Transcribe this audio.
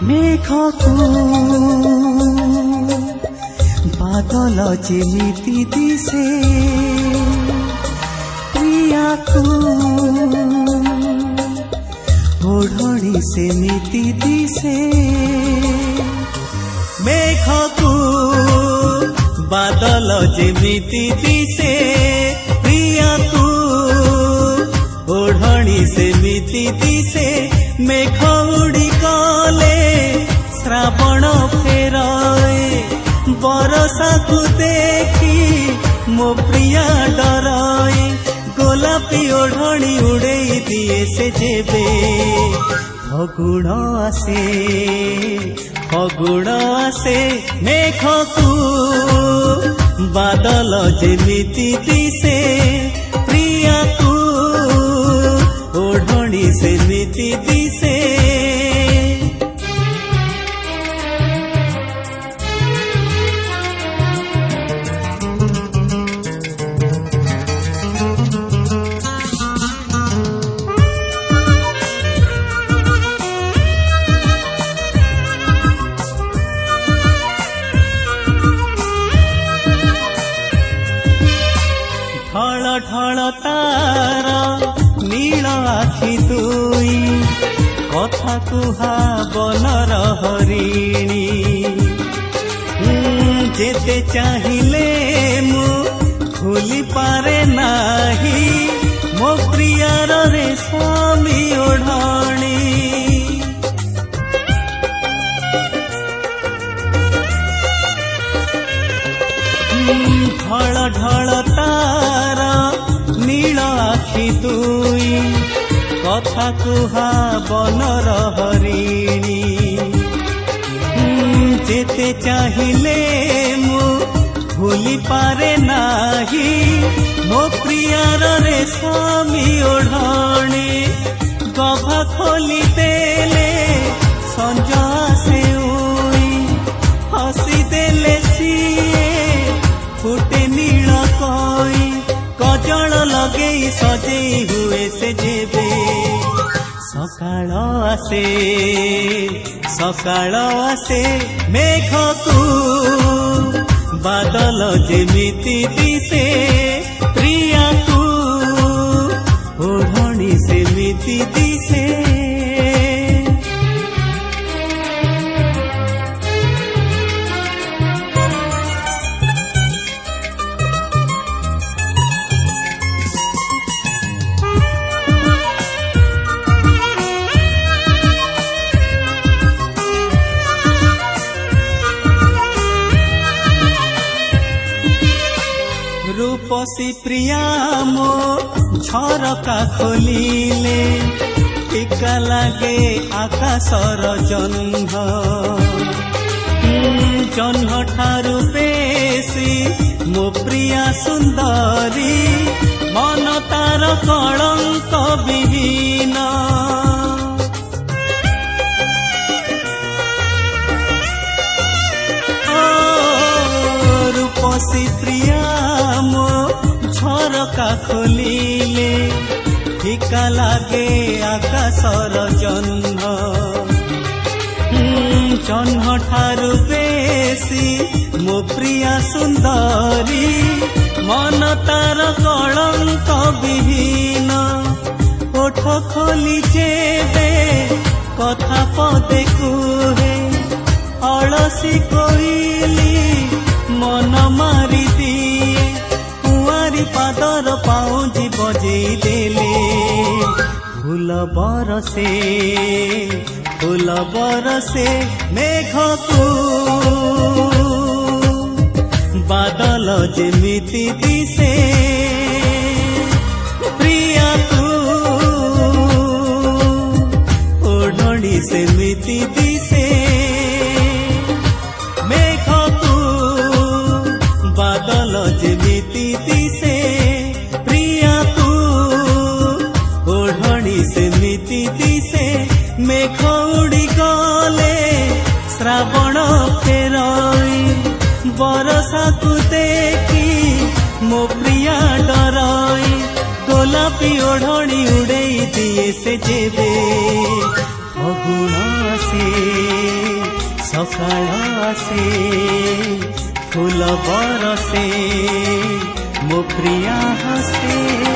मेघकू बादल जेमिति दिसे प्रियाकू ओढ़णी सेमिति दिसे मेघकू बादल जेमिति दिसे प्रियाकू ओढ़णी सेमिति दिसे मेघ उड़ी गले श्रावण फेराए बरसा को देखी मो प्रिया डराए गोलापी ओढ़णी उड़े दिए से जेबे फगुण आसे मेघकू बादल जेमिति दिसे प्रियाकू ओढ़णी सेमिति दिसे ढल ढल तार नील आखि दुई कथा कुहा बनर हरिणी जेते चाहिले मु भूली पारे नाही मो प्रियार रेशमी ओढ़णी ढल ढल तार नील आखि दुई कथा कुहा बनर हरिणी जेते चाहिले मु भूली पारे नाही मो प्रियार रेशमी ओढ़णी गभा खोली देले संज आसे उई हसी देले सिए फुटे नील कई कजल लगे सजेई हुए से जेबे सकाळ आसे मेघकू बादल जेमिति दिसे प्रियाकू ओढ़णी सेमिति दिसे रूपसी प्रिया मो झरका खोलिले टीका लागे आकाशर जह्न जह्न ठारू बेसी मो प्रिया सुंदरी मन तार कलंक विहीन रूपसी प्रिया मो झरका खोलिले फीका लागे आकाशर जह्न जह्न ठारू बेसी मो प्रिया सुंदरी मन तार कलंक विहीन ओठ खोली जेबे कथा पदे कुहे अलसी कोइली मन मारी दिए कुआरी पादर पाउजी बजेई देले फूल बरसे मेघकू बादल जेमिति दिसे प्रियाकू ओढ़णी सेमिति दिसे मेघकू बादल जेमिति दिसे प्रियाकू ओढ़णी सेमिति दिसे मेघ उड़ी गले श्रावण फेराई बरसा को देखी मो प्रिया डराई गोलापी ओढ़णी उड़े दिए से जेबे फगुण आसे सकाळ आसे फूल बरसे मो प्रिया हसे।